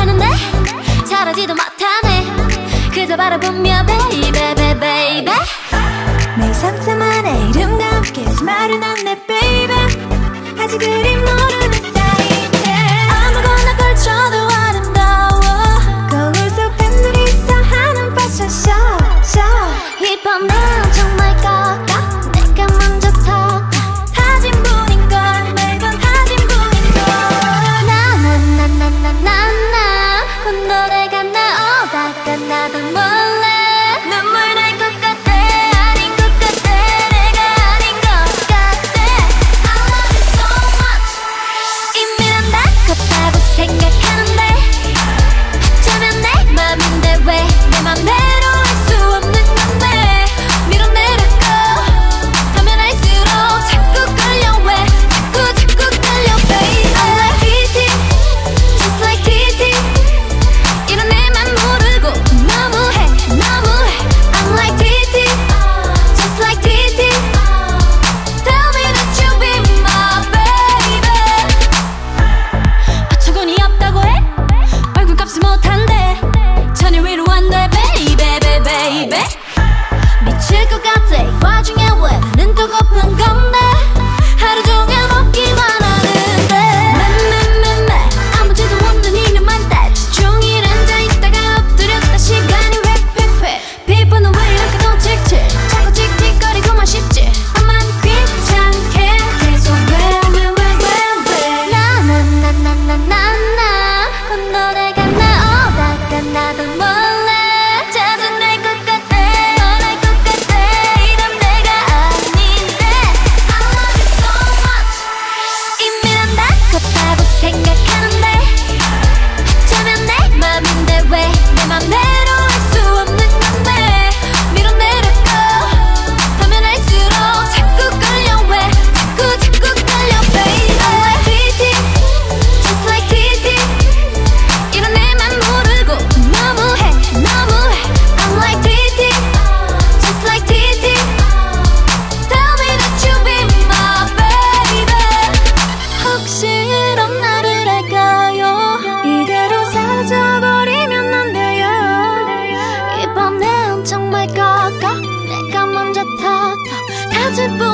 생각하는데 잘하지도 못하네. 그저 바라보며 baby baby 매일 상상만의 이름과 함께 말은 안내 baby. 아직 그리 모르는 사이인데 아무거나 걸쳐도 아름다워. 거울 속 팬들이 있어 하는 패션쇼. 이번엔 정말 걸까? 내가 먼저 터 사진 분인걸 매번 사진 분인걸. 나나나나나나 그 노래가 나오다가 나도 몰래 눈물 날 것 같아. 아닌 것 같아. 내가 아닌 것 같아. I love you so much. 이미 난 다 컸다고 생각하는데 저면 내 맘인데 왜 내 맘대로 할 수 없는 건데. 밀어내려고 하면 할수록 자꾸 끌려. 왜 자꾸 끌려 baby. I'm like TT just like TT 이런 내맘 모르고 너무해. I'm like TT just like TT tell me that you be my baby. 어처구니 없다고 해? 얼굴값을 못한대. 전혀 위로 안 돼 baby. 미칠 것 같아. 이 와중에 왜 눈 또 고픈 건데. 하루 종일 먹기만 하는데 매 아무지도 없는 이름만 따지. 종일 앉아있다가 엎드렸다 시간이 휙휙. 피부는 왜 이렇게 더 칙칙. 자꾸 틱틱거리고만 싶지. 나만 귀찮게 계속 왜 나나나나나나 그 노래가 나오다가 나도 몰래 짜증날 것 같아. 원할 것 같아. 이런 내가 아닌데 I love you so much. 이미 난 다 컸다고 생각하는데 저면 내 맘인데 왜 내 맘대로 할 수 없는 건데. 밀어내려고 하면 할수록 자꾸 끌려. 왜 자꾸 끌려 baby. I'm like TT just like TT 이런 내맘 모르고 너무해. I'm like TT just like TT tell me that you be my baby. 혹시 이런 나를 알까요? 이대로 사라져버리면 안 돼요. 이번엔 정말 걸까? 내가 먼저 터 다칠 뿐